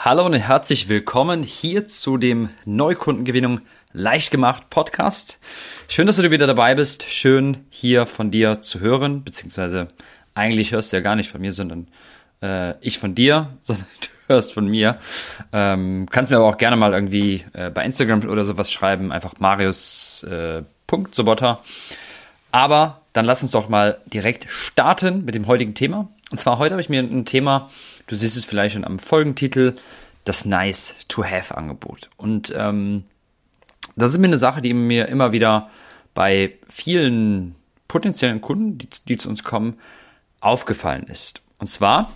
Hallo und herzlich willkommen hier zu dem Neukundengewinnung leicht gemacht Podcast. Schön, dass du wieder dabei bist. Schön hier von dir zu hören, beziehungsweise eigentlich hörst du ja gar nicht von mir, sondern ich von dir, sondern du hörst von mir. Kannst mir aber auch gerne mal irgendwie bei Instagram oder sowas schreiben, einfach marius.sobotta. Aber dann lass uns doch mal direkt starten mit dem heutigen Thema. Und zwar heute habe ich mir ein Thema, du siehst es vielleicht schon am Folgentitel, das Nice-to-Have-Angebot. Und das ist mir eine Sache, die mir immer wieder bei vielen potenziellen Kunden, die zu uns kommen, aufgefallen ist. Und zwar,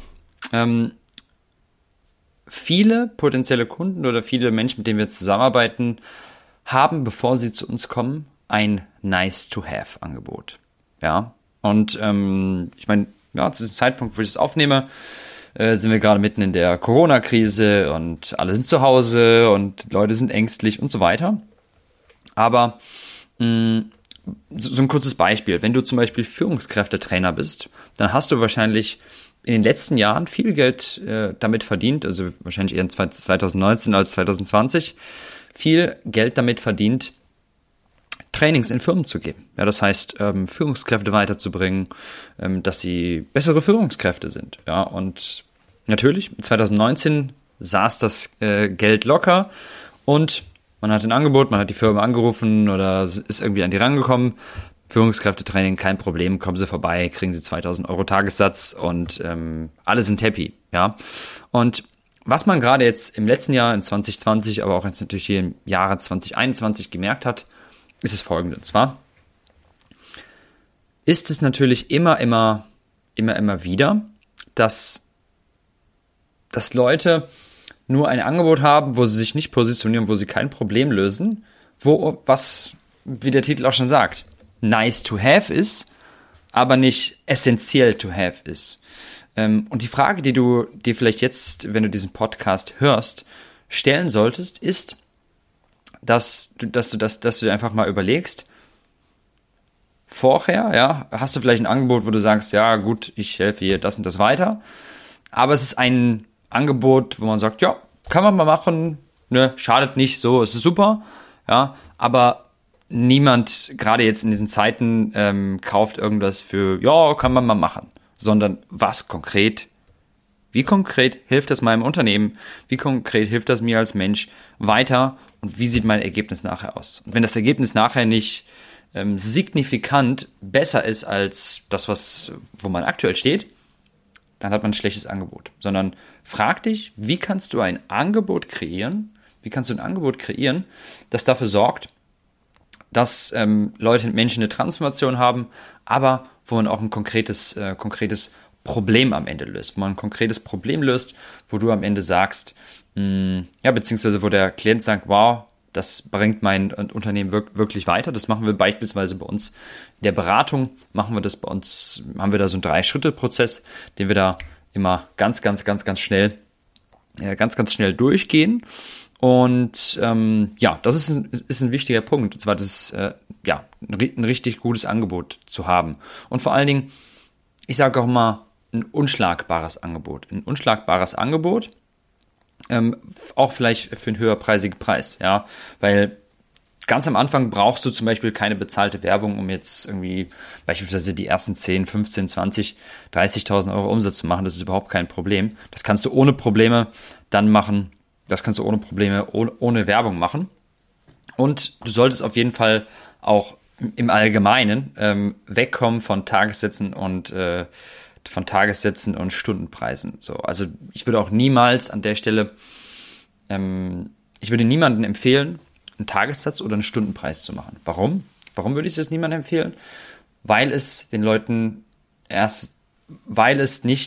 viele potenzielle Kunden oder viele Menschen, mit denen wir zusammenarbeiten, haben, bevor sie zu uns kommen, ein Nice-to-Have-Angebot. Ja, und ich meine, ja, zu diesem Zeitpunkt, wo ich es aufnehme, sind wir gerade mitten in der Corona-Krise und alle sind zu Hause und Leute sind ängstlich und so weiter. Aber so ein kurzes Beispiel. Wenn du zum Beispiel Führungskräftetrainer bist, dann hast du wahrscheinlich in den letzten Jahren viel Geld damit verdient, also wahrscheinlich eher in 2019 als 2020, viel Geld damit verdient, Trainings in Firmen zu geben. Ja, das heißt, Führungskräfte weiterzubringen, dass sie bessere Führungskräfte sind. Ja, und natürlich, 2019 saß das Geld locker und man hat ein Angebot, man hat die Firma angerufen oder ist irgendwie an die rangekommen. Führungskräftetraining, kein Problem, kommen Sie vorbei, kriegen Sie 2.000 Euro Tagessatz und alle sind happy. Ja, und was man gerade jetzt im letzten Jahr, in 2020, aber auch jetzt natürlich hier im Jahre 2021 gemerkt hat, ist es folgende. Und zwar ist es natürlich immer wieder, dass Leute nur ein Angebot haben, wo sie sich nicht positionieren, wo sie kein Problem lösen, was, wie der Titel auch schon sagt, nice to have ist, aber nicht essentiell to have ist. Und die Frage, die du dir vielleicht jetzt, wenn du diesen Podcast hörst, stellen solltest, ist, dass du dir einfach mal überlegst, vorher, ja, hast du vielleicht ein Angebot, wo du sagst, ja gut, ich helfe hier das und das weiter, aber es ist ein Angebot, wo man sagt, ja, kann man mal machen, ne, schadet nicht, so, es ist super, ja, aber niemand, gerade jetzt in diesen Zeiten, kauft irgendwas für, ja, kann man mal machen, sondern wie konkret hilft das meinem Unternehmen, wie konkret hilft das mir als Mensch weiter und wie sieht mein Ergebnis nachher aus? Und wenn das Ergebnis nachher nicht signifikant besser ist als das, wo man aktuell steht, dann hat man ein schlechtes Angebot. Sondern frag dich, wie kannst du ein Angebot kreieren, das dafür sorgt, dass Menschen eine Transformation haben, aber wo man auch ein konkretes Problem am Ende löst, wo man ein konkretes Problem löst, wo du am Ende sagst, beziehungsweise wo der Klient sagt, wow, das bringt mein Unternehmen wirklich weiter. Das machen wir beispielsweise bei uns in der Beratung, haben wir da so einen 3-Schritte-Prozess, den wir da immer ganz schnell durchgehen. Und das ist ein wichtiger Punkt. Und zwar, das ist ein richtig gutes Angebot zu haben. Und vor allen Dingen, ich sage auch immer, ein unschlagbares Angebot. Ein unschlagbares Angebot, auch vielleicht für einen höherpreisigen Preis, ja, weil ganz am Anfang brauchst du zum Beispiel keine bezahlte Werbung, um jetzt irgendwie beispielsweise die ersten 10, 15, 20, 30.000 Euro Umsatz zu machen. Das ist überhaupt kein Problem. Das kannst du ohne Probleme dann machen. Das kannst du ohne Werbung machen. Und du solltest auf jeden Fall auch im Allgemeinen wegkommen von Tagessätzen und Stundenpreisen. So, also ich würde auch niemals an der Stelle, ich würde niemandem empfehlen, einen Tagessatz oder einen Stundenpreis zu machen. Warum? Warum würde ich das niemandem empfehlen? Weil es den Leuten weil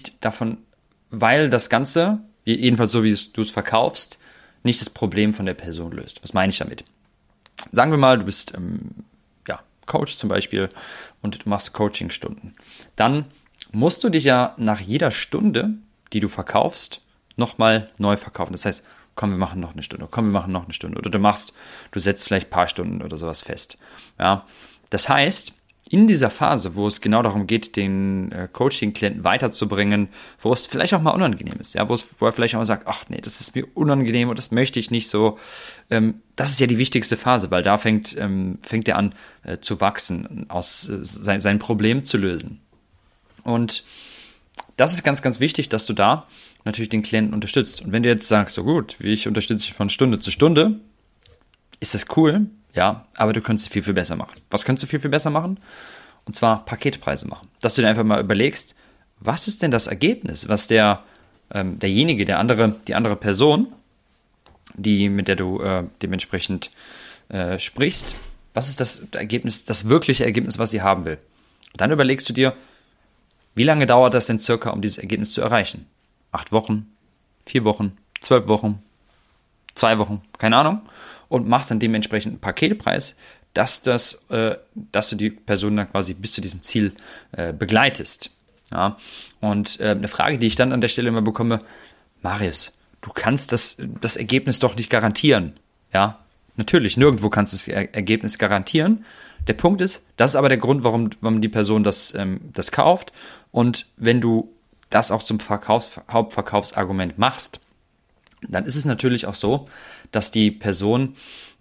das Ganze, jedenfalls so wie du es verkaufst, nicht das Problem von der Person löst. Was meine ich damit? Sagen wir mal, du bist Coach zum Beispiel und du machst Coaching-Stunden. Dann musst du dich ja nach jeder Stunde, die du verkaufst, nochmal neu verkaufen. Das heißt, komm, wir machen noch eine Stunde. Oder du setzt vielleicht ein paar Stunden oder sowas fest. Ja, das heißt, in dieser Phase, wo es genau darum geht, den Coaching-Klienten weiterzubringen, wo es vielleicht auch mal unangenehm ist, ja, wo er vielleicht auch mal sagt, ach nee, das ist mir unangenehm und das möchte ich nicht so. Das ist ja die wichtigste Phase, weil da fängt er an zu wachsen, sein Problem zu lösen. Und das ist ganz, ganz wichtig, dass du da natürlich den Klienten unterstützt. Und wenn du jetzt sagst, so gut, wie ich unterstütze dich von Stunde zu Stunde, ist das cool, ja, aber du könntest es viel, viel besser machen. Was könntest du viel, viel besser machen? Und zwar Paketpreise machen. Dass du dir einfach mal überlegst, was ist denn das Ergebnis, was derjenige, die andere Person, mit der du dementsprechend sprichst, was ist das Ergebnis, das wirkliche Ergebnis, was sie haben will? Und dann überlegst du dir, wie lange dauert das denn circa, um dieses Ergebnis zu erreichen? 8 Wochen, 4 Wochen, 12 Wochen, 2 Wochen, keine Ahnung. Und machst dann dementsprechend einen Paketpreis, dass du die Person dann quasi bis zu diesem Ziel begleitest. Ja? Und eine Frage, die ich dann an der Stelle immer bekomme, Marius, du kannst das Ergebnis doch nicht garantieren. Ja, natürlich, nirgendwo kannst du das Ergebnis garantieren. Der Punkt ist, das ist aber der Grund, warum die Person das kauft. Und wenn du das auch zum Hauptverkaufsargument machst, dann ist es natürlich auch so, dass die Person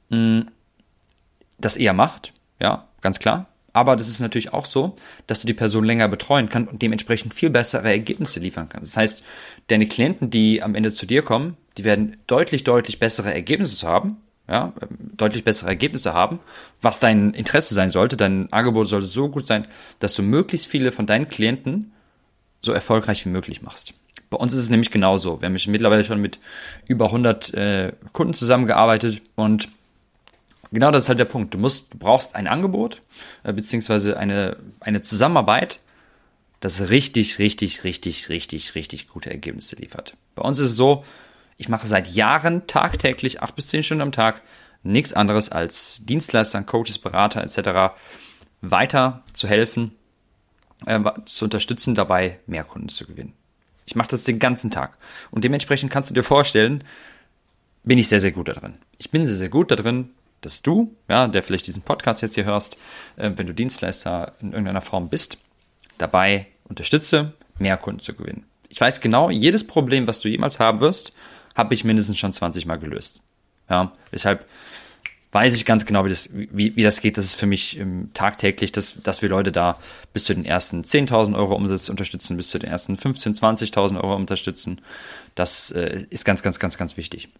das eher macht, ja, ganz klar. Aber das ist natürlich auch so, dass du die Person länger betreuen kannst und dementsprechend viel bessere Ergebnisse liefern kannst. Das heißt, deine Klienten, die am Ende zu dir kommen, die werden deutlich, deutlich bessere Ergebnisse haben, ja, deutlich bessere Ergebnisse haben, was dein Interesse sein sollte. Dein Angebot sollte so gut sein, dass du möglichst viele von deinen Klienten so erfolgreich wie möglich machst. Bei uns ist es nämlich genauso. Wir haben mittlerweile schon mit über 100 Kunden zusammengearbeitet und genau das ist halt der Punkt. Du brauchst ein Angebot beziehungsweise eine Zusammenarbeit, das richtig, richtig, richtig, richtig, richtig gute Ergebnisse liefert. Bei uns ist es so, ich mache seit Jahren tagtäglich 8 bis 10 Stunden am Tag nichts anderes als Dienstleistern, Coaches, Berater etc. weiter zu helfen, zu unterstützen, dabei mehr Kunden zu gewinnen. Ich mache das den ganzen Tag. Und dementsprechend kannst du dir vorstellen, bin ich sehr, sehr gut da drin. Ich bin sehr, sehr gut da drin, dass du, ja, der vielleicht diesen Podcast jetzt hier hörst, wenn du Dienstleister in irgendeiner Form bist, dabei unterstütze, mehr Kunden zu gewinnen. Ich weiß genau, jedes Problem, was du jemals haben wirst, habe ich mindestens schon 20 Mal gelöst. Ja, deshalb weiß ich ganz genau, wie das geht. Das ist für mich tagtäglich, dass wir Leute da bis zu den ersten 10.000 Euro Umsatz unterstützen, bis zu den ersten 15.000, 20.000 Euro unterstützen. Das ist ganz, ganz, ganz, ganz wichtig.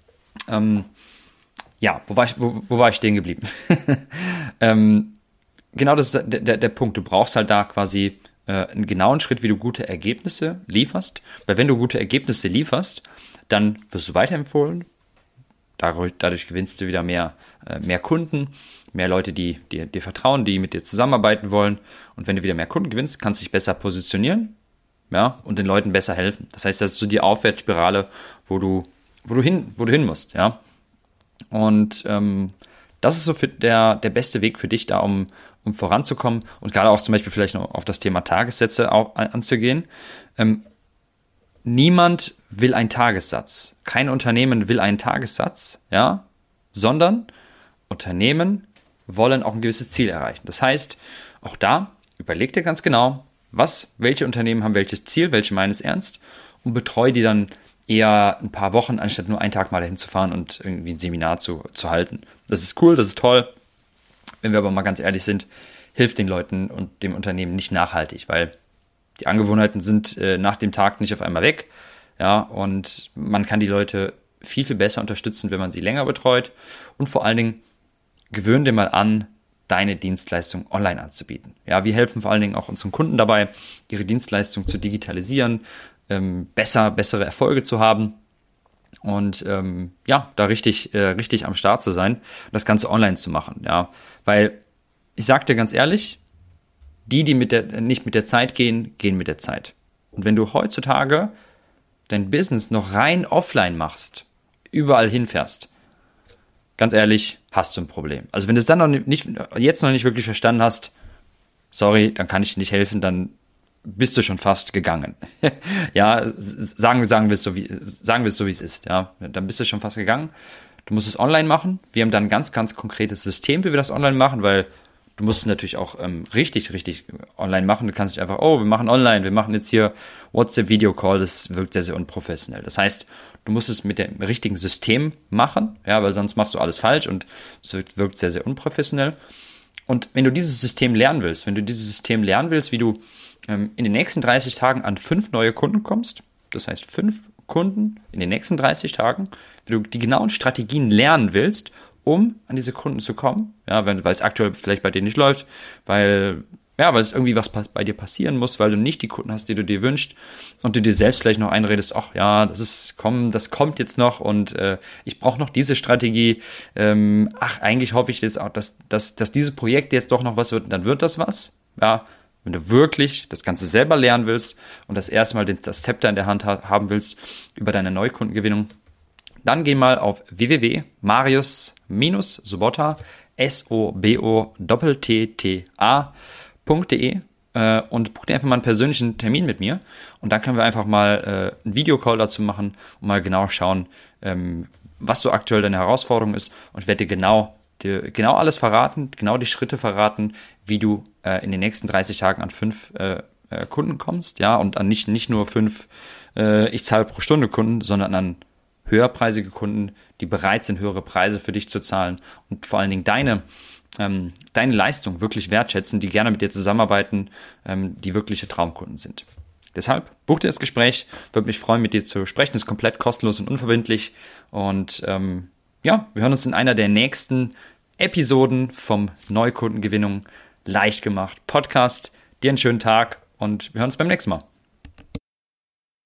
Ja, wo war ich stehen geblieben? Genau das ist der Punkt. Du brauchst halt da quasi einen genauen Schritt, wie du gute Ergebnisse lieferst. Weil wenn du gute Ergebnisse lieferst, dann wirst du weiterempfohlen. Dadurch gewinnst du wieder mehr Kunden, mehr Leute, die dir vertrauen, die mit dir zusammenarbeiten wollen. Und wenn du wieder mehr Kunden gewinnst, kannst du dich besser positionieren, ja, und den Leuten besser helfen. Das heißt, das ist so die Aufwärtsspirale, wo du hin musst, ja. Und das ist so der beste Weg für dich da, um voranzukommen und gerade auch zum Beispiel vielleicht noch auf das Thema Tagessätze anzugehen. Niemand will einen Tagessatz. Kein Unternehmen will einen Tagessatz, ja, sondern Unternehmen wollen auch ein gewisses Ziel erreichen. Das heißt, auch da überleg dir ganz genau, welche Unternehmen haben welches Ziel, welche meinen es ernst und betreue die dann eher ein paar Wochen, anstatt nur einen Tag mal dahin zu fahren und irgendwie ein Seminar zu halten. Das ist cool, das ist toll. Wenn wir aber mal ganz ehrlich sind, hilft den Leuten und dem Unternehmen nicht nachhaltig, weil die Angewohnheiten sind nach dem Tag nicht auf einmal weg. Ja, und man kann die Leute viel, viel besser unterstützen, wenn man sie länger betreut. Und vor allen Dingen, gewöhn dir mal an, deine Dienstleistung online anzubieten. Ja, wir helfen vor allen Dingen auch unseren Kunden dabei, ihre Dienstleistung zu digitalisieren, bessere Erfolge zu haben und da richtig am Start zu sein und das Ganze online zu machen. Ja, weil ich sag dir ganz ehrlich, die nicht mit der Zeit gehen, gehen mit der Zeit. Und wenn du heutzutage dein Business noch rein offline machst, überall hinfährst, ganz ehrlich, hast du ein Problem. Also wenn du es dann jetzt noch nicht wirklich verstanden hast, sorry, dann kann ich dir nicht helfen, dann bist du schon fast gegangen. Ja, sagen wir es so, wie es ist. Ja, dann bist du schon fast gegangen. Du musst es online machen. Wir haben dann ein ganz, ganz konkretes System, wie wir das online machen, weil Du musst es natürlich auch richtig online machen. Du kannst nicht einfach, wir machen online, wir machen jetzt hier WhatsApp-Video-Call, das wirkt sehr, sehr unprofessionell. Das heißt, du musst es mit dem richtigen System machen, ja, weil sonst machst du alles falsch und es wirkt sehr, sehr unprofessionell. Und wenn du dieses System lernen willst, wie du in den nächsten 30 Tagen an 5 neue Kunden kommst, das heißt 5 Kunden in den nächsten 30 Tagen, wenn du die genauen Strategien lernen willst, um an diese Kunden zu kommen, ja, weil es aktuell vielleicht bei denen nicht läuft, weil es irgendwie was bei dir passieren muss, weil du nicht die Kunden hast, die du dir wünschst und du dir selbst vielleicht noch einredest, das kommt jetzt noch und ich brauche noch diese Strategie, eigentlich hoffe ich jetzt auch, dass dieses Projekt jetzt doch noch was wird, dann wird das was, ja. Wenn du wirklich das Ganze selber lernen willst und das erste Mal das Zepter in der Hand haben willst über deine Neukundengewinnung, dann geh mal auf www.marius-sobotta, SOBOTTA.de und buch dir einfach mal einen persönlichen Termin mit mir und dann können wir einfach mal einen Videocall dazu machen und mal genau schauen, was so aktuell deine Herausforderung ist und ich werde dir genau alles verraten, genau die Schritte verraten, wie du in den nächsten 30 Tagen an 5 Kunden kommst, ja, und an nicht nur 5 ich zahle pro Stunde Kunden, sondern an höherpreisige Kunden, die bereit sind, höhere Preise für dich zu zahlen und vor allen Dingen deine Leistung wirklich wertschätzen, die gerne mit dir zusammenarbeiten, die wirkliche Traumkunden sind. Deshalb buch dir das Gespräch, würde mich freuen, mit dir zu sprechen, ist komplett kostenlos und unverbindlich und wir hören uns in einer der nächsten Episoden vom Neukundengewinnung leicht gemacht Podcast. Dir einen schönen Tag und wir hören uns beim nächsten Mal.